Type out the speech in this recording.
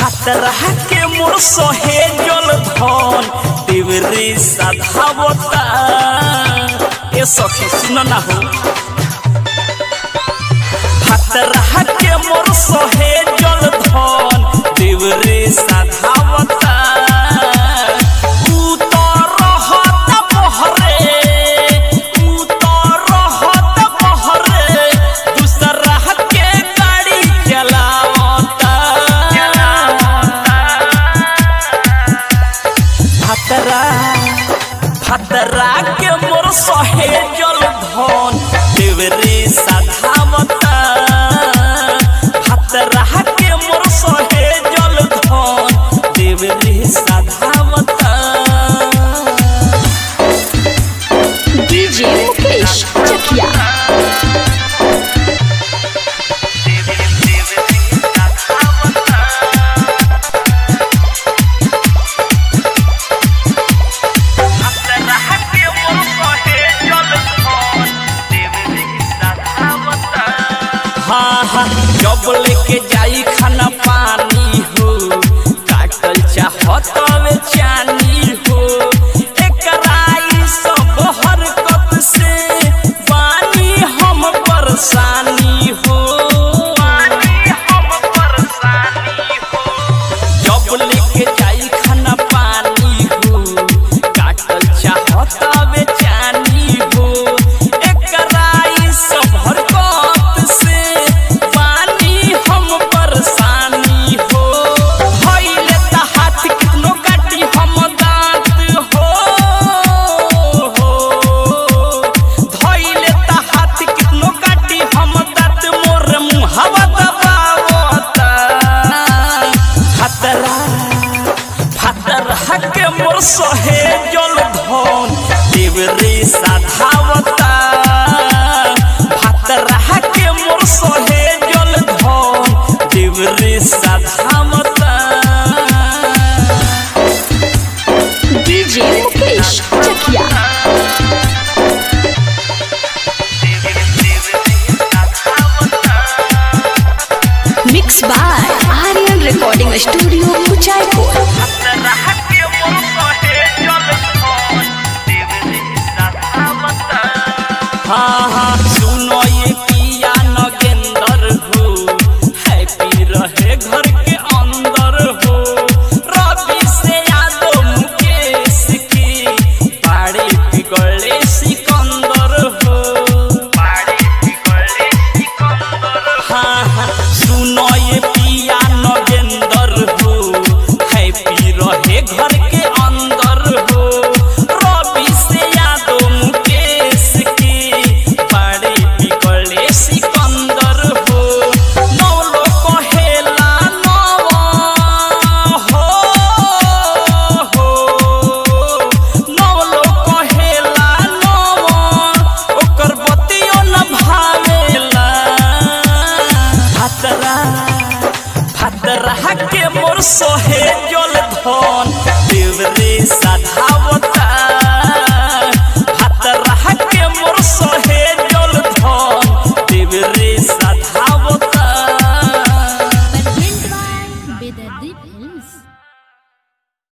भातरा के मोर सहे जल धन देवरे साधावता ए सखी सुन ना हो भातरा के मोर सहे जल धन देवरे साधावता भातरा के मोर सहे जल धन देवरे साधावता भातरा के मोर सहे जल धन देवरे साधावता डीजे मुकेश चकिया जब लेके जाई खाना पानी हो काटल चाहत चानी हो एकराई सब हरकत से पानी हम परेशानी हो जब लेके जाई खाना पानी हो काटल चाहत चानी हो एकराई सब हरकत से के मोर सहे जल धन देवरे साधावता भातरा के मोर सहे जल धन देवरे साधावता DJ Mukesh Chakiya mix by Aryan recording studio Kuchaikote हाँ